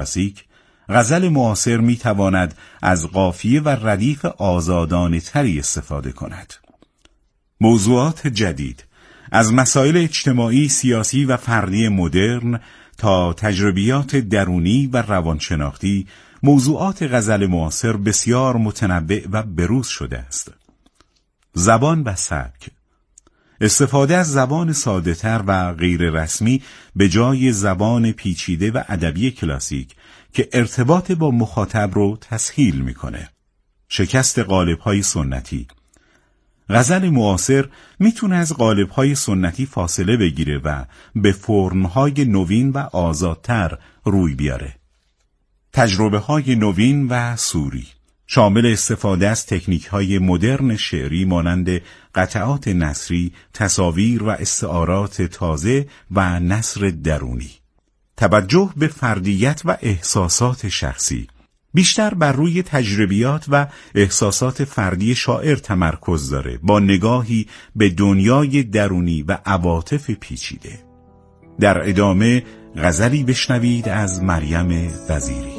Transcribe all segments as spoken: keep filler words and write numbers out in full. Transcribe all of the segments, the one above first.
کلاسیک، غزل معاصر می تواند از قافیه و ردیف آزادانه تری استفاده کند. موضوعات جدید، از مسائل اجتماعی، سیاسی و فردی مدرن تا تجربیات درونی و روانشناختی، موضوعات غزل معاصر بسیار متنوع و بروز شده است. زبان و سبک، استفاده از زبان ساده‌تر و غیر رسمی به جای زبان پیچیده و ادبی کلاسیک که ارتباط با مخاطب رو تسهیل میکنه. شکست قالب‌های سنتی، غزل معاصر میتونه از قالب‌های سنتی فاصله بگیره و به فرم‌های نوین و آزادتر روی بیاره. تجربه‌های نوین و سوری، شامل استفاده از تکنیک‌های مدرن شعری مانند قطعات نثری، تصاویر و استعارات تازه و نثر درونی. توجه به فردیت و احساسات شخصی، بیشتر بر روی تجربیات و احساسات فردی شاعر تمرکز داره، با نگاهی به دنیای درونی و عواطف پیچیده. در ادامه غزلی بشنوید از مریم وزیری.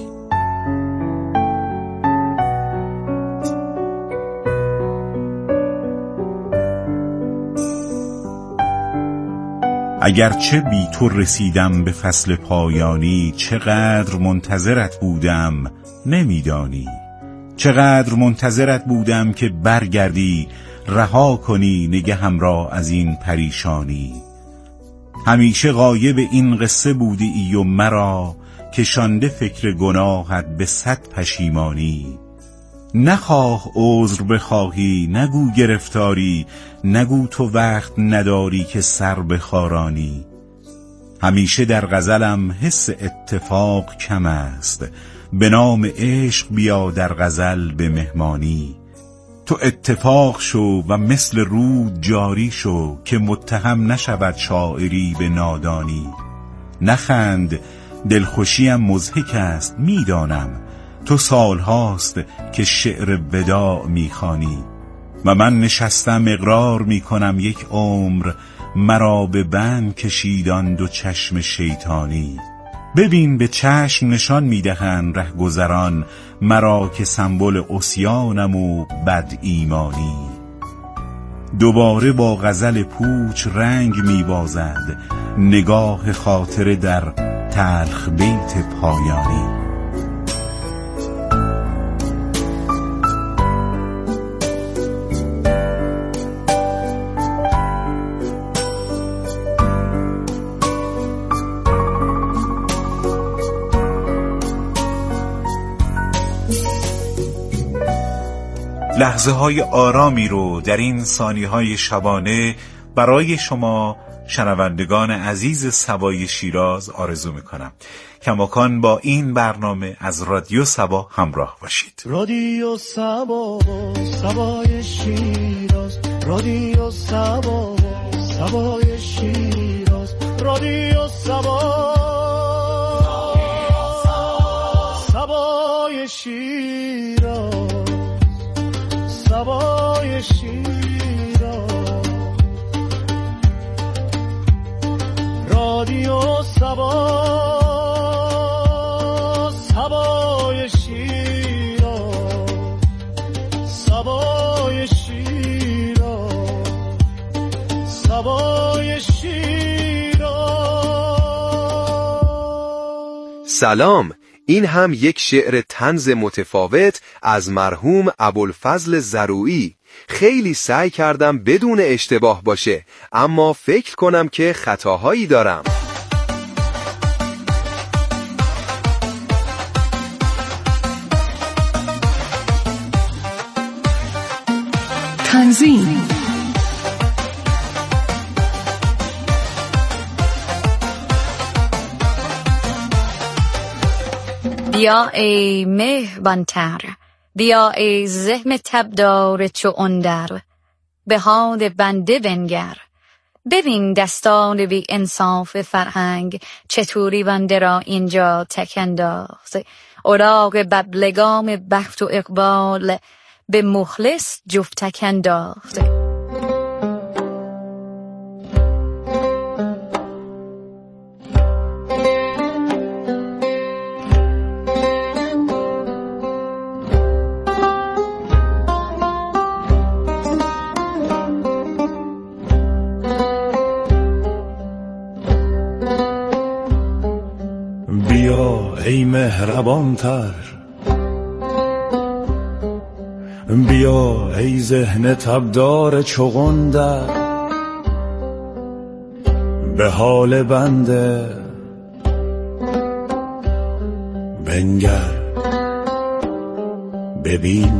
اگرچه بی تو رسیدم به فصل پایانی، چقدر منتظرت بودم نمیدانی. چقدر منتظرت بودم که برگردی، رها کنی نگهم را از این پریشانی. همیشه غایب این قصه بودی ای و مرا، کشانده فکر گناهت به صد پشیمانی. نخواه عذر بخواهی، نگو گرفتاری، نگو تو وقت نداری که سر بخارانی. همیشه در غزلم حس اتفاق کم است، به نام عشق بیا در غزل به مهمانی. تو اتفاق شو و مثل رود جاری شو، که متهم نشود شاعری به نادانی. نخند، دلخوشیم مضحک است میدانم، تو سال هاست که شعر وداع میخوانی. و من نشستم اقرار میکنم یک عمر، مرا به بند کشیدان دو چشم شیطانی. ببین به چشم نشان میدهند رهگذران، مرا که سمبل عصیانم و بد ایمانی. دوباره با غزل پوچ رنگ میبازد، نگاه خاطره در تلخ بیت پایانی. لحظه های آرامی رو در این ثانیه های شبانه برای شما شنوندگان عزیز سبای شیراز آرزو میکنم. کماکان با این برنامه از رادیو سبا همراه باشید. رادیو سبا، سبای شیراز، رادیو سبا، سبای شیراز، رادیو سبا، سبای شیراز، سبای شیراز، رادیو سبا، سبای شیراز، سبای شیراز، سبای شیراز. سلام، این هم یک شعر طنز متفاوت از مرحوم ابوالفضل زرویی. خیلی سعی کردم بدون اشتباه باشه، اما فکر کنم که خطاهایی دارم. تنظیم بیا ای مهربانتر، بیا ای ذهن تبدار چو اندر، به حال بنده بنگر، ببین دستان بی انصاف فرهنگ، چطوری بنده را اینجا تک انداخت. اوراق ببلگام بخت و اقبال، به مخلص جفتک انداخت. بیا ای مهربان تر، بیا ای ذهن تبدار چغندر، به حال بنده بنگر ببین.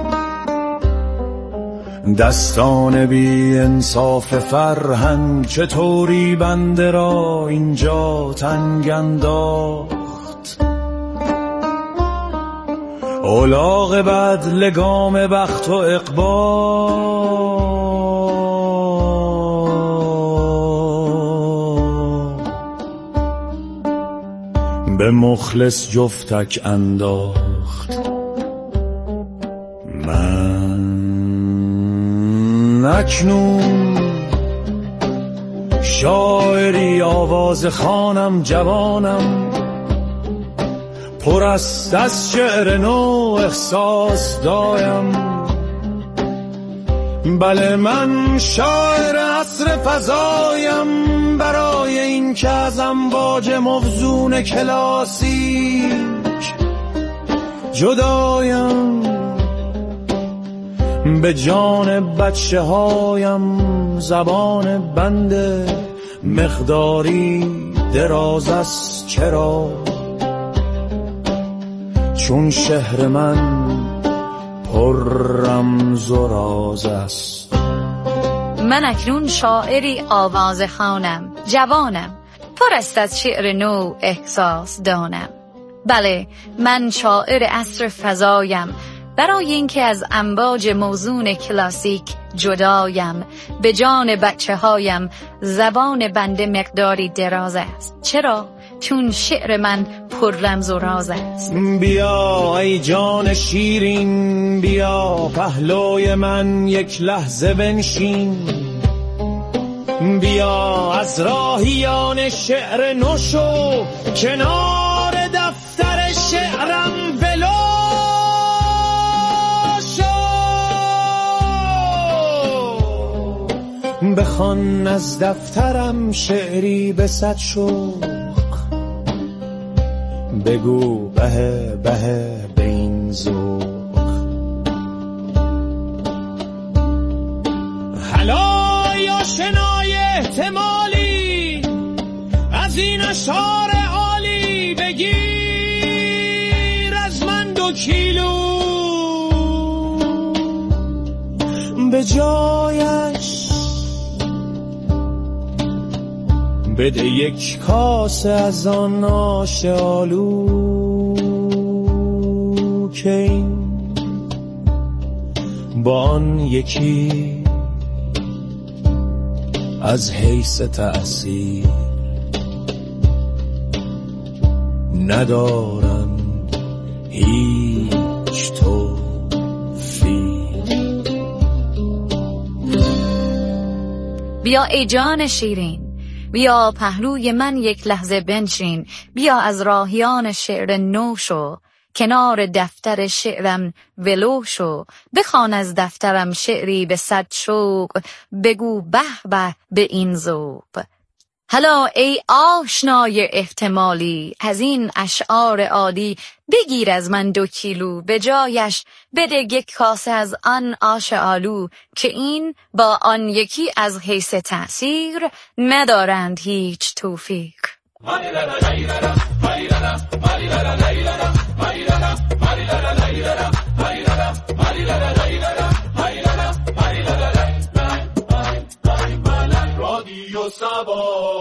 دستان بی انصاف فرهنگ چطوری بنده را اینجا تنگ انداخت. الاغ بد لگام بخت و اقبال به مخلص جفتک انداخت. من اکنون شاعری آواز خوانم جوانم، پر است از شعر نو احساس دایم. بله من شاعر عصر فضایم، برای این که از امواج موزون کلاسیک جدایم. به جان بچه هایم زبان بنده مقداری دراز است. چرا؟ چون شهر من پر رمز و راز است. من اکنون شاعری آواز خوانم جوانم، پر است از شعر نو احساس دانم. بله من شاعر عصر فضایم، برای اینکه از امواج موزون کلاسیک جدایم. به جان بچه هایم زبان بنده مقداری دراز است. چرا؟ چون شعر من پر رمز و راز است. بیا ای جان شیرین، بیا پهلوی من یک لحظه بنشین. بیا از راهیان شعر نوشو، کنار دفتر شعرم ولو بخوان از دفترم شعری به صد شوق. بگو به به به این ذوق. حالا یا شنای احتمالی از این اشعار عالی، بگیر از من دو کیلو به جایش بده یک کاسه از آن آش آلو که این با آن یکی از حیث تأثیر ندارم هیچ توفیق. بیا ای جان شیرین، بیا پهلوی من یک لحظه بنشین. بیا از راهیان شعر نو شو، کنار دفتر شعرم ولو شو. بخوان از دفترم شعری به صد شوق، بگو به به به این ذوق. حالا ای آشنای احتمالی از این اشعار عالی، بگیر از من دو کیلو به جایش بده یک کاسه از آن آش آلو که این با آن یکی از حیث تأثیر ندارند هیچ توفیق. رادیو سبا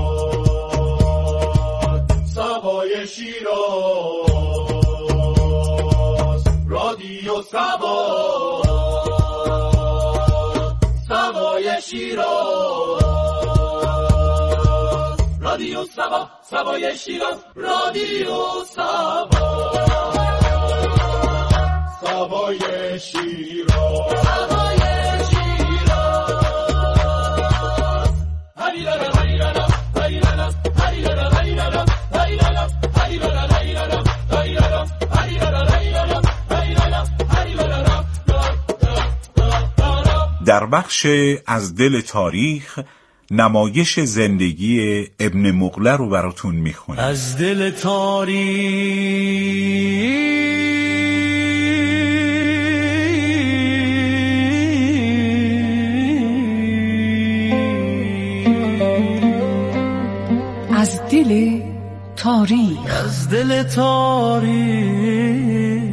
سبای شیراز، رادیو سبا سبای شیراز، رادیو سبا سبای شیراز، رادیو سبا سبای شیراز، سبای در بخش از دل تاریخ نمایش زندگی ابن مغله رو براتون میخونم. از دل تاریک از دل تاریک از دل تاریک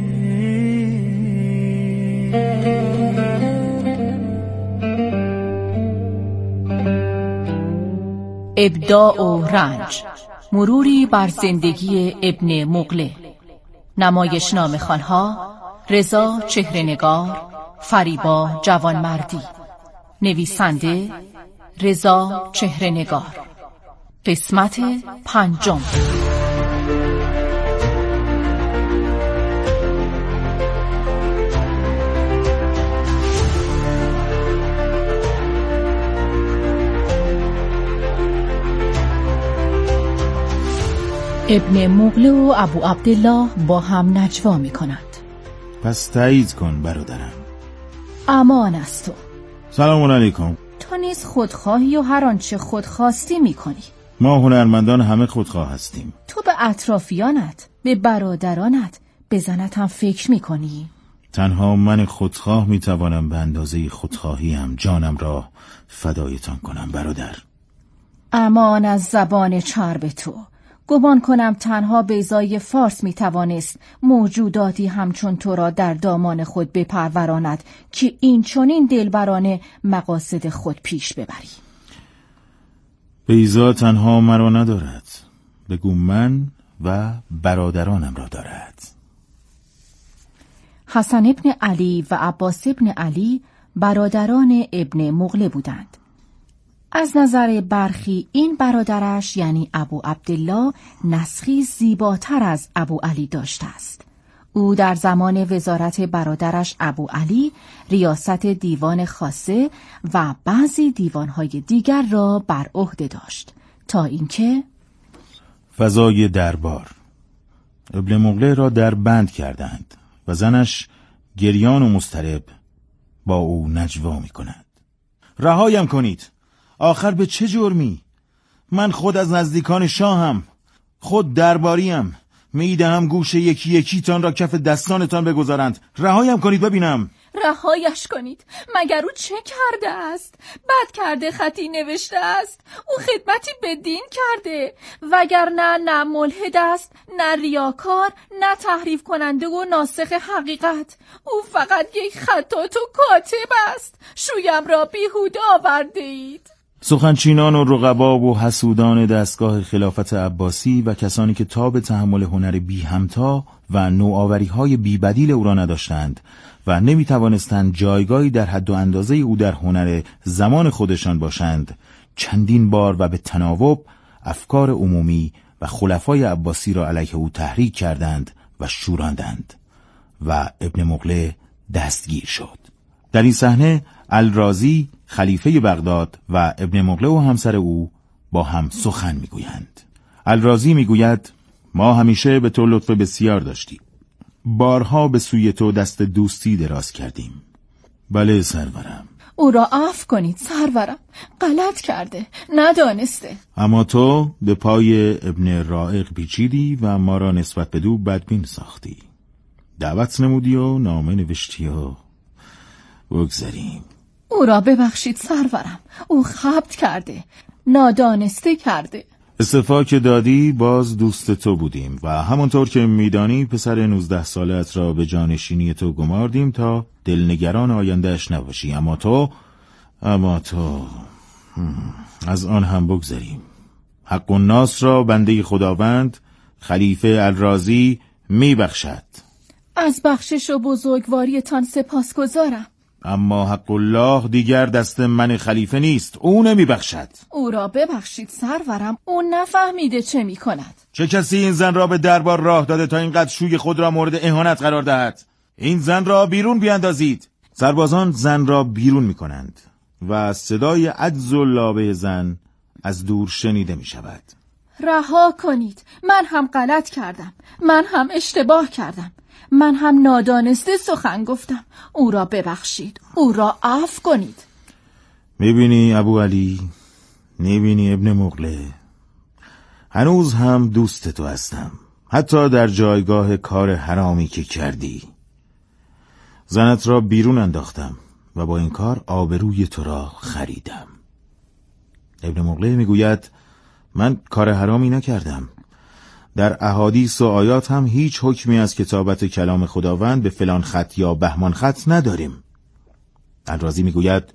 ابداع و رنج، مروری بر زندگی ابن مغله. نمایشنامه خوانها رضا چهره‌نگار، فریبا جوانمردی. نویسنده رضا چهره‌نگار. قسمت پنجم. ابن مغله و ابو عبدالله با هم نجوا می کنند. پس تایید کن برادرم. امان از تو. سلام علیکم. تو نیز خودخواهی و هر آنچه خودخواستی می کنی. ما هنرمندان همه خودخواه هستیم. تو به اطرافیانت، به برادرانت، به زنت هم فکر می کنی؟ تنها من خودخواه می توانم به اندازه خودخواهیم جانم را فدایتان کنم برادر. امان از زبان چرب تو. گمان کنم تنها بیضای فارس می توانست موجوداتی همچون تو را در دامان خود بپروراند که این چنین دلبرانه مقاصد خود پیش ببری. بیضا تنها مرا ندارد، بگو من و برادرانم را دارد. حسن ابن علی و عباس ابن علی برادران ابن مغله بودند. از نظر برخی این برادرش یعنی ابو عبدالله نسخی زیباتر از ابو علی داشته است. او در زمان وزارت برادرش ابو علی ریاست دیوان خاصه و بعضی دیوانهای دیگر را بر عهده داشت تا اینکه فضای دربار ابن مغله را در بند کردند و زنش گریان و مضطرب با او نجوا می کند. رهایم کنید. آخر به چه جرمی؟ من خود از نزدیکان شاهم، خود درباریم. میدهم گوش یکی یکی تان را کف دستانتان بگذارند. رهایم کنید ببینم. رهایش کنید. مگر او چه کرده است؟ بد کرده خطی نوشته است. او خدمتی به دین کرده، وگرنه نه ملحد است، نه ریاکار، نه تحریف کننده و ناسخ حقیقت. او فقط یک خطاط و کاتب است. شویم را بیهوده آورده اید. سخنچینان و رقبا و حسودان دستگاه خلافت عباسی و کسانی که تاب تحمل هنر بی همتا و نوآوری های بی بدیل او را نداشتند و نمی توانستند جایگاهی در حد و اندازه او در هنر زمان خودشان باشند، چندین بار و به تناوب افکار عمومی و خلفای عباسی را علیه او تحریک کردند و شوراندند و ابن مغله دستگیر شد. در این صحنه الرازی خلیفه بغداد و ابن مغله و همسر او با هم سخن میگویند. الرازی میگوید ما همیشه به تو لطف بسیار داشتیم. بارها به سوی تو دست دوستی دراز کردیم. بله سرورم. او را عفو کنید سرورم. غلط کرده، ندانسته. اما تو به پای ابن رائق پیچیدی و ما را نسبت به دو بدبین ساختی. دعوت نمودی و نامه نوشتی و بگذاریم. او را ببخشید سرورم. او خبت کرده، نادانسته کرده. استعفا که دادی باز دوست تو بودیم و همونطور که میدانی پسر نوزده سالت را به جانشینی تو گماردیم تا دلنگران آیندهش نباشی. اما تو اما تو از آن هم بگذاریم. حق الناس را بنده خداوند خلیفه الرازی میبخشد. از بخشش و بزرگواریتان سپاسگزارم. اما حق الله دیگر دست من خلیفه نیست. او نمی بخشد. او را ببخشید سرورم. او نفهمیده چه می کند. چه کسی این زن را به دربار راه داده تا اینقدر شوی خود را مورد اهانت قرار دهد؟ این زن را بیرون بیاندازید. سربازان زن را بیرون می کنند و صدای عجز و لابه زن از دور شنیده می شود. رها کنید. من هم غلط کردم. من هم اشتباه کردم. من هم نادانسته سخن گفتم. او را ببخشید. او را عفو کنید. میبینی ابو علی، میبینی ابن مغله، هنوز هم دوست تو هستم، حتی در جایگاه کار حرامی که کردی. زنت را بیرون انداختم و با این کار آبروی تو را خریدم. ابن مغله میگوید من کار حرامی نکردم. در احادیث و آیات هم هیچ حکمی از کتابت کلام خداوند به فلان خط یا بهمان خط نداریم. الرازی میگوید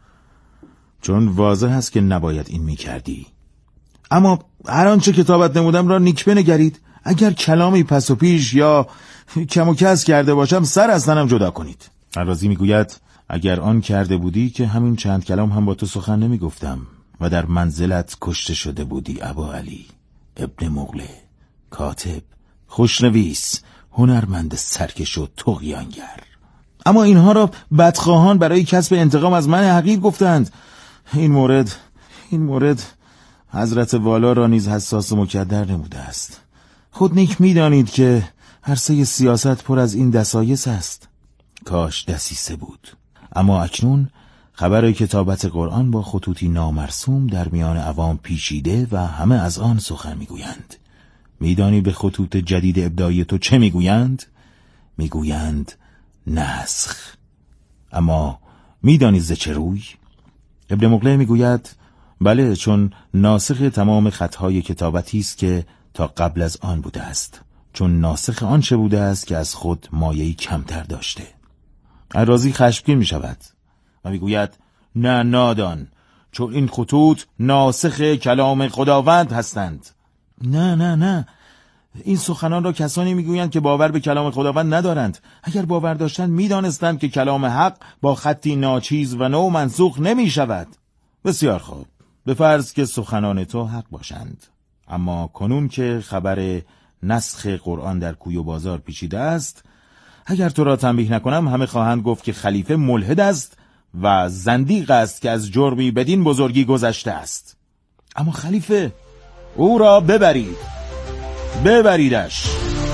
چون واضح است که نباید این میکردی، اما هر آنچه کتابت نمودم را نیک بنگرید. اگر کلامی پس و پیش یا کم و کس کرده باشم سر از تنم جدا کنید. الرازی میگوید اگر آن کرده بودی که همین چند کلام هم با تو سخن نمیگفتم و در منزلت کشته شده بودی. ابا علی ابن مغله، کاتب، خوشنویس، هنرمند سرکش و طغیانگر. اما اینها را بدخواهان برای کسب انتقام از من حقیر گفتند. این مورد این مورد حضرت والا را نیز حساس و مکدر نموده است. خود نیک می‌دانید که عرصه سیاست پر از این دسایس است. کاش دسیسه بود. اما اکنون خبر کتابت قرآن با خطوطی نامرسوم در میان عوام پیچیده و همه از آن سخن میگویند. میدانی به خطوط جدید ابداعی تو چه میگویند؟ میگویند نسخ. اما میدانی ز چه روی؟ ابن مغله میگوید بله، چون ناسخ تمام خطهای کتابتی است که تا قبل از آن بوده است، چون ناسخ آن چه بوده است که از خود مایه‌ای کمتر داشته. الرازی خشمگین می شود و می گوید نه نادان، چون این خطوط ناسخ کلام خداوند هستند. نه نه نه، این سخنان را کسانی می گویند که باور به کلام خداوند ندارند. اگر باور داشتند می دانستند که کلام حق با خطی ناچیز و نو منسوخ نمی شود. بسیار خوب، به فرض که سخنان تو حق باشند. اما کنون که خبر نسخ قرآن در کوی و بازار پیچیده است، اگر تو را تنبیه نکنم همه خواهند گفت که خلیفه ملحد است و زندیق است که از جرمی بدین بزرگی گذشته است. اما خلیفه، او را ببرید، ببریدش.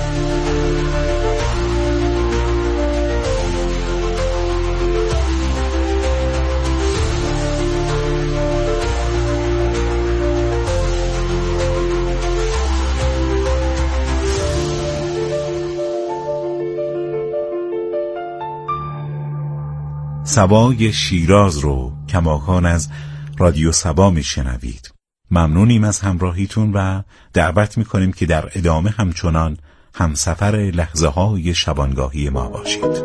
سبای شیراز رو کماکان از رادیو سبا میشنوید. ممنونیم از همراهیتون و دعوت میکنیم که در ادامه همچنان همسفر لحظه های شبانگاهی ما باشید.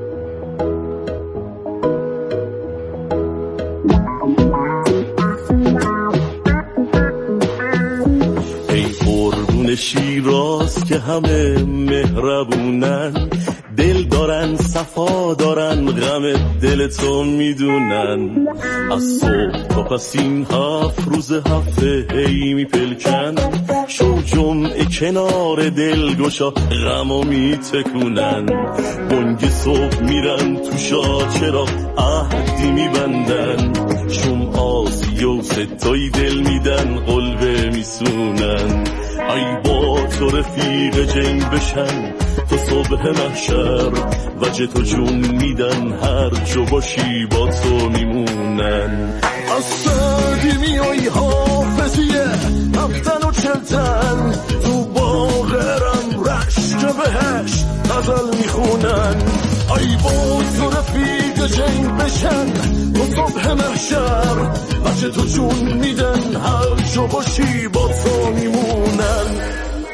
ای قربون شیراز که همه مهربونن، دل دارن صفا دارن غم دل تو میدونن. از صبح تا پس این هفت روز هفته هی میپلکن، شو جمعه کنار دلگشا غمو میتکونن. بنگ صبح میرن تو شاچرا عهدی میبندن، شم آسی و ستایی دل میدن قلبه میسونن. ای با تو رفیق جنگ بشن تو صبح محشر، وجه تو جون میدن هر جو باشی با تو میمونن. از سردی میای حافظیه هفتن و چلتن، تو باغرم رشک بهشت غزل میخونن. ای با تو رفیق جنگ بشن تو صبح محشر، وجه تو جون میدن هر جو باشی با تو میمونن.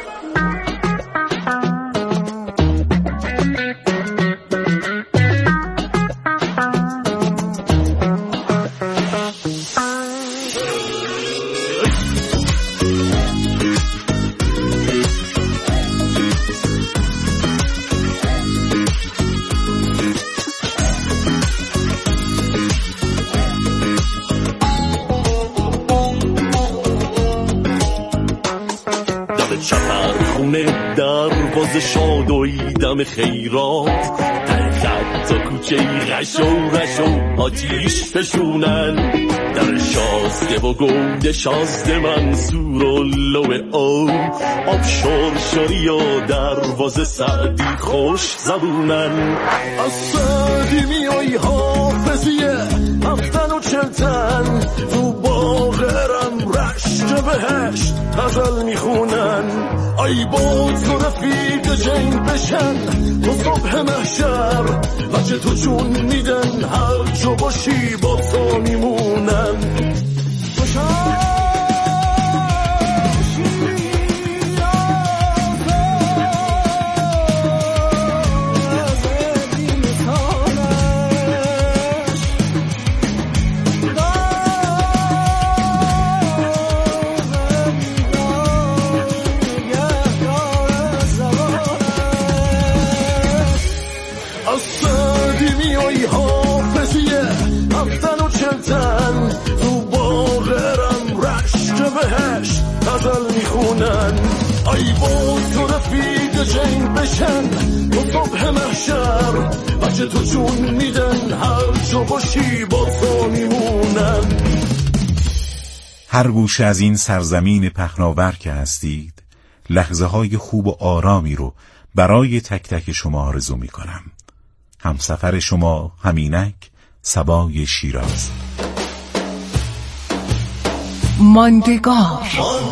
چپرخونه دروازه شادوی دم خیرات، در خط تا کوچه غش و رش و آتیش فشونن. در شازده و گوی شازده منصور و لو او آب شرشری و دروازه سعدی خوش زبونن. از سعدی میای حافظیه هفتن و چلتن تو باغرم رشت بهشت غزل میخونن. ای با تو رفیق جنگ بشن تو صبح محشر بچه تو جون میدن هر جو باشی با تو میمونن. ای با تو رفیق جنگ بشن تو صبح محشر بچه تو جون میدن هر جو باشی با تو میمونن. هر گوشه از این سرزمین پهناور که هستید لحظه های خوب و آرامی رو برای تک تک شما آرزو می کنم. همسفر شما همینک صبای شیراز. ماندگار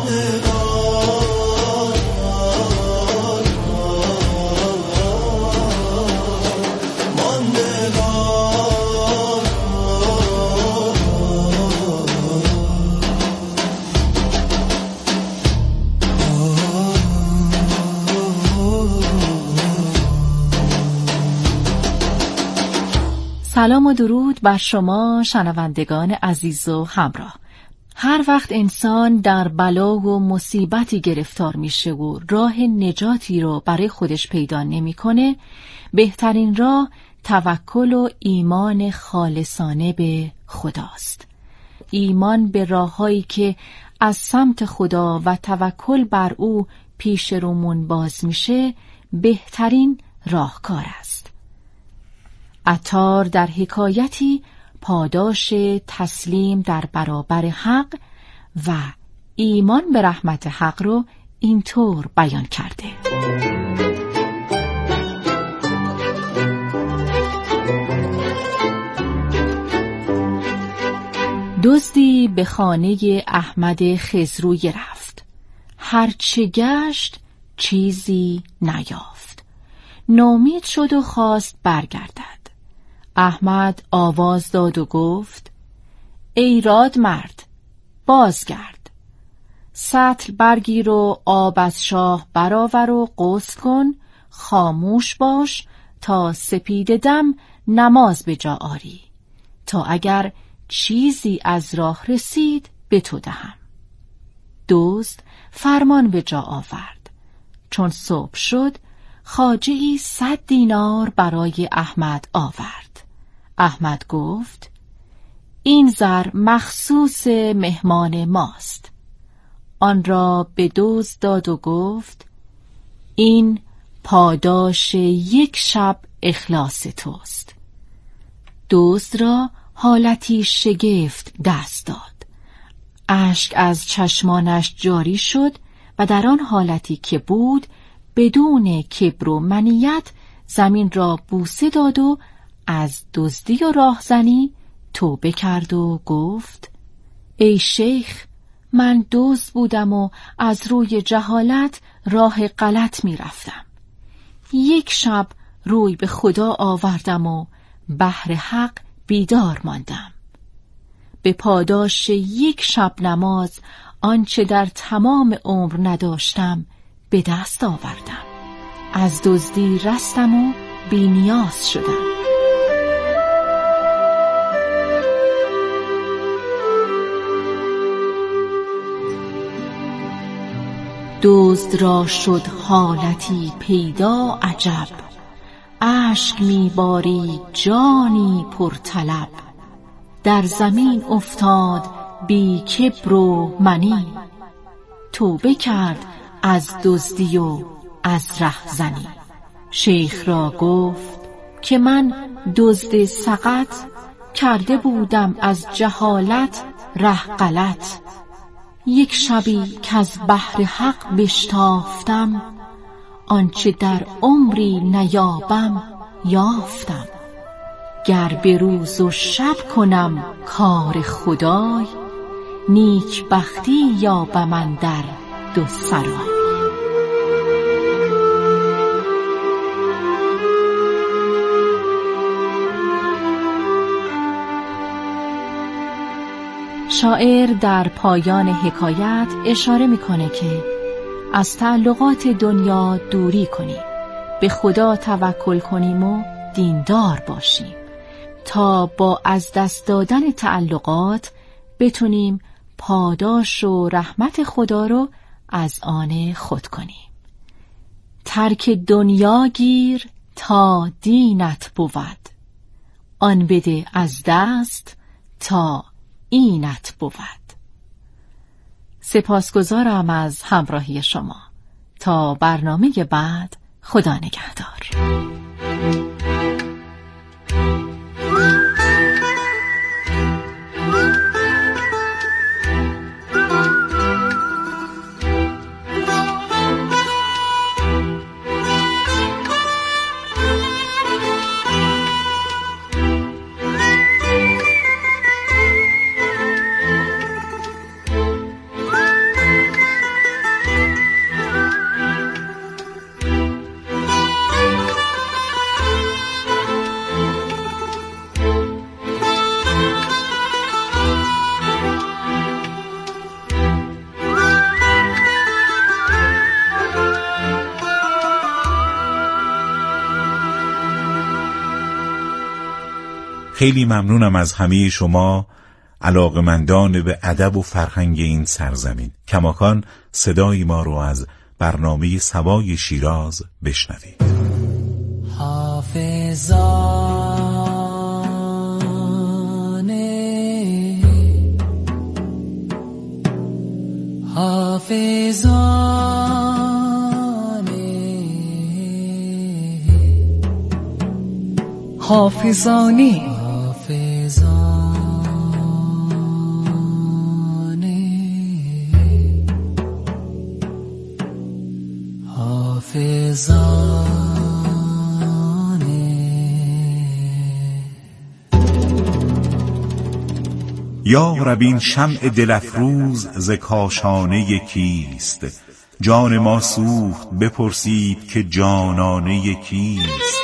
سلام و درود بر شما شنوندگان عزیز و همراه. هر وقت انسان در بلا و مصیبتی گرفتار میشه و راه نجاتی رو برای خودش پیدا نمیکنه، بهترین راه توکل و ایمان خالصانه به خداست. ایمان به راههایی که از سمت خدا و توکل بر او پیش رومون باز میشه بهترین راهکار است. عطار در حکایتی پاداش تسلیم در برابر حق و ایمان به رحمت حق رو اینطور بیان کرده: دزدی به خانه احمد خضروی رفت، هرچه گشت چیزی نیافت. نومید شد و خواست برگردد. احمد آواز داد و گفت: ای راد مرد، بازگرد. سطل برگیر و آب از شاه برآور و غسل کن، خاموش باش تا سپید دم نماز به جا آری، تا اگر چیزی از راه رسید به تو دهم. دزد فرمان به جا آورد. چون صبح شد خواجه‌ای صد دینار برای احمد آورد. احمد گفت: این زر مخصوص مهمان ماست. آن را به دزد داد و گفت: این پاداش یک شب اخلاص توست. دزد را حالتی شگفت دست داد. اشک از چشمانش جاری شد و در آن حالتی که بود بدون کبر و منیت زمین را بوسه داد و از دزدی و راهزنی توبه کرد و گفت: ای شیخ، من دزد بودم و از روی جهالت راه غلط می رفتم. یک شب روی به خدا آوردم و بهر حق بیدار ماندم. به پاداش یک شب نماز آنچه در تمام عمر نداشتم به دست آوردم. از دزدی رستم و بی نیاز شدم. دزد را شد حالتی پیدا عجب، اشک میباری جانی پرطلب. در زمین افتاد بی کبر و منی، توبه کرد از دزدی و از رهزنی. شیخ را گفت که من دزد سقط، کرده بودم از جهالت ره غلط. یک شبی که از بحر حق بشتافتم، آنچه در عمری نیابم یافتم. گر به روز و شب کنم کار خدای، نیک بختی یابم اندر دو سرای. شاعر در پایان حکایت اشاره میکنه که از تعلقات دنیا دوری کنیم، به خدا توکل کنیم و دیندار باشیم تا با از دست دادن تعلقات بتونیم پاداش و رحمت خدا رو از آن خود کنیم. ترک دنیا گیر تا دینت بود، آن بده از دست تا اینت بود. سپاسگزارم از همراهی شما. تا برنامه بعد، خدا نگهدار. خیلی ممنونم از همه شما علاقمندان به ادب و فرهنگ این سرزمین. کماکان صدای ما رو از برنامه سوای شیراز بشنوید. حافظانه حافظانه حافظانه یا رب این شمع دلفروز ز کاشانه کیست؟ جان ما سوخت بپرسید که جانانه کیست؟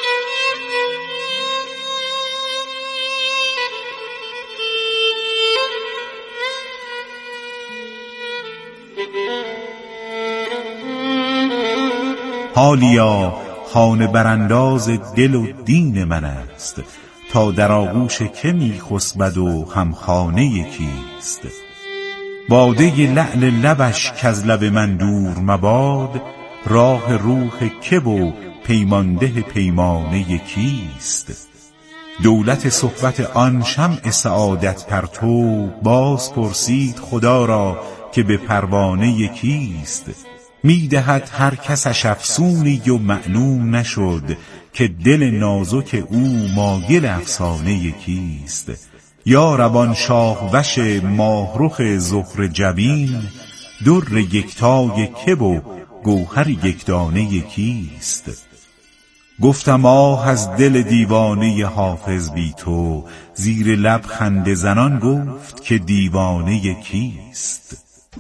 حالیا خانه برانداز دل و دین من است، تا در آغوش که می خسبد و هم خانه کیست؟ باده لعل لبش کز لب من دور مباد، راه روح که و پیمانده پیمانه کیست؟ دولت صحبت آن شمع سعادت پرتو، باز پرسید خدا را که به پروانه کیست؟ میدهد هر کسش افسونی و معلوم نشد، که دل نازک او مایل افسانه کیست؟ یا ربان شاه وش ماهرخ زهر جبین، در یکتای که و گوهر یکدانه کیست؟ گفتم آه از دل دیوانه حافظ بی تو، زیر لب خنده زنان گفت که دیوانه کیست؟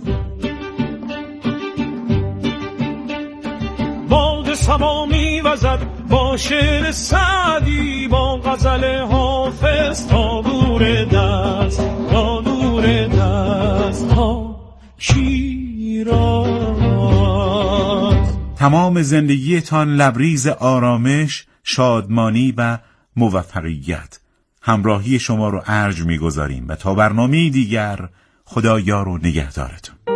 باد سما می‌وزد با شعر سعدی، با غزل حافظ تا دور دست، تا دور دست ها شیراز. تمام زندگیتان لبریز آرامش، شادمانی و موفقیت. همراهی شما رو ارج می‌گذاریم و تا برنامه دیگر، خدا یار و نگهدارتون.